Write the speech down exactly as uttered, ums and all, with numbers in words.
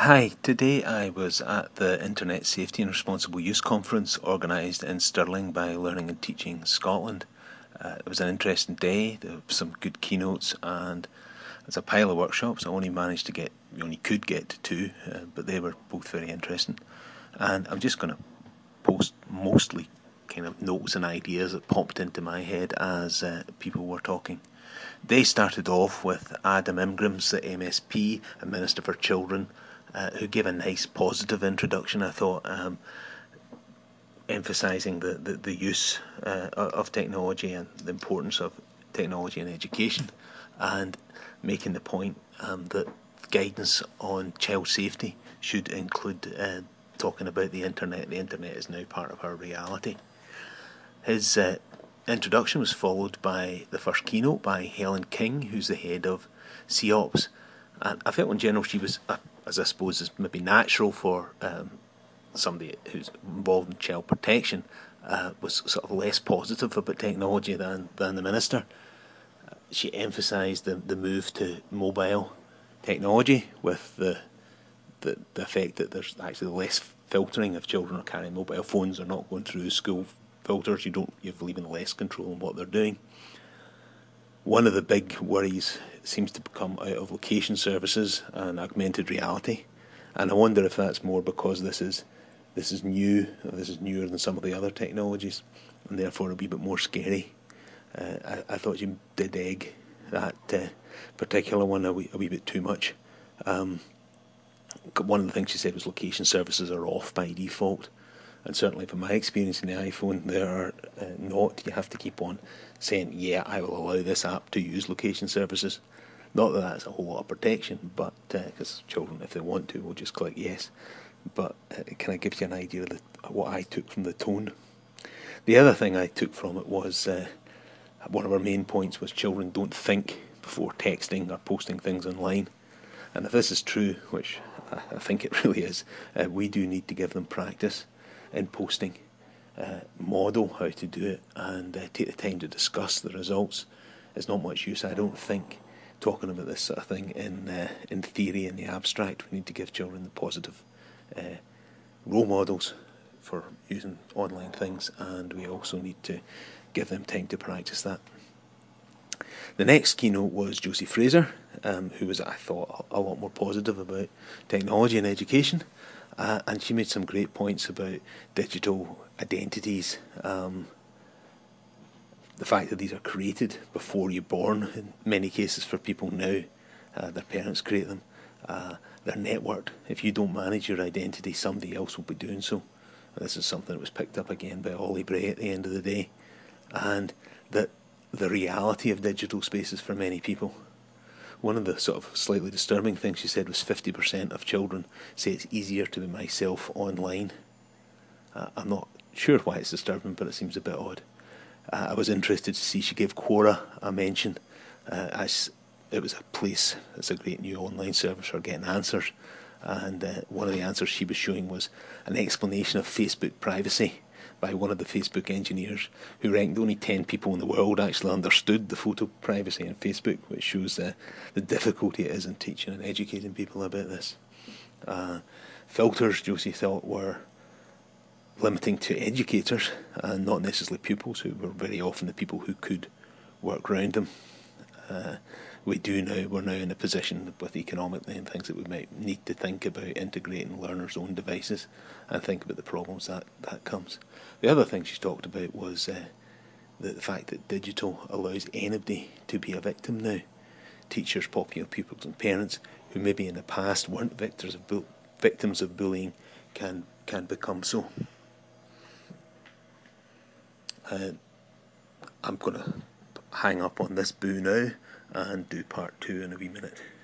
Hi, today I was at the Internet Safety and Responsible Use Conference organised in Stirling by Learning and Teaching Scotland. Uh, it was an interesting day, there were some good keynotes, and it's a pile of workshops. I only managed to get, you only could get to two, uh, but they were both very interesting. And I'm just going to post mostly kind of notes and ideas that popped into my head as uh, people were talking. They started off with Adam Imgrams, the M S P and Minister for Children, uh, who gave a nice positive introduction, I thought, um, emphasising the, the, the use uh, of technology and the importance of technology in education, and making the point um, that guidance on child safety should include uh, talking about the internet. The internet is now part of our reality. His uh, introduction was followed by the first keynote by Helen King, who's the head of C OPS. And I felt in general she was, uh, as I suppose is maybe natural for um, somebody who's involved in child protection, uh, was sort of less positive about technology than, than the Minister. Uh, she emphasised the, the move to mobile technology, with the, the, the effect that there's actually less filtering if children are carrying mobile phones or not going through school filters. You don't, you've even less control on what they're doing. One of the big worries seems to come out of location services and augmented reality, and I wonder if that's more because this is this is new, or this is newer than some of the other technologies, and therefore a wee bit more scary. Uh, I, I thought you did egg that uh, particular one a wee, a wee bit too much. Um, one of the things she said was location services are off by default. And certainly from my experience in the iPhone, they are uh, not. You have to keep on saying, yeah, I will allow this app to use location services. Not that that's a whole lot of protection, but because uh, children, if they want to, will just click yes. But uh, it kind of gives you an idea of the, what I took from the tone. The other thing I took from it was, uh, one of our main points was children don't think before texting or posting things online. And if this is true, which I think it really is, uh, we do need to give them practice in posting, uh, model how to do it, and uh, take the time to discuss the results. It's not much use, I don't think, talking about this sort of thing in uh, in theory, in the abstract. We need to give children the positive uh, role models for using online things, and we also need to give them time to practice that. The next keynote was Josie Fraser, um, who was, I thought, a lot more positive about technology and education. Uh, and she made some great points about digital identities, um, the fact that these are created before you're born, in many cases for people now. Uh, their parents create them. Uh, they're networked. If you don't manage your identity, somebody else will be doing so. And this is something that was picked up again by Ollie Bray at the end of the day. And that the reality of digital spaces for many people. One of the sort of slightly disturbing things she said was fifty percent of children say it's easier to be myself online. Uh, I'm not sure why it's disturbing, but it seems a bit odd. Uh, I was interested to see she gave Quora a mention, uh, as it was a place, it's a great new online service for getting answers. And uh, one of the answers she was showing was an explanation of Facebook privacy by one of the Facebook engineers, who reckoned only ten people in the world actually understood the photo privacy in Facebook, which shows uh, the difficulty it is in teaching and educating people about this. Uh, filters, Josie thought, were limiting to educators and not necessarily pupils, who were very often the people who could work around them. Uh, we do now, we're now in a position with economically and things that we might need to think about integrating learners' own devices and think about the problems that that comes. The other thing she talked about was uh, the, the fact that digital allows anybody to be a victim now. Teachers, popular pupils and parents who maybe in the past weren't victims of, bu- victims of bullying can, can become so. Uh, I'm going to hang up on this boo now and do part two in a wee minute.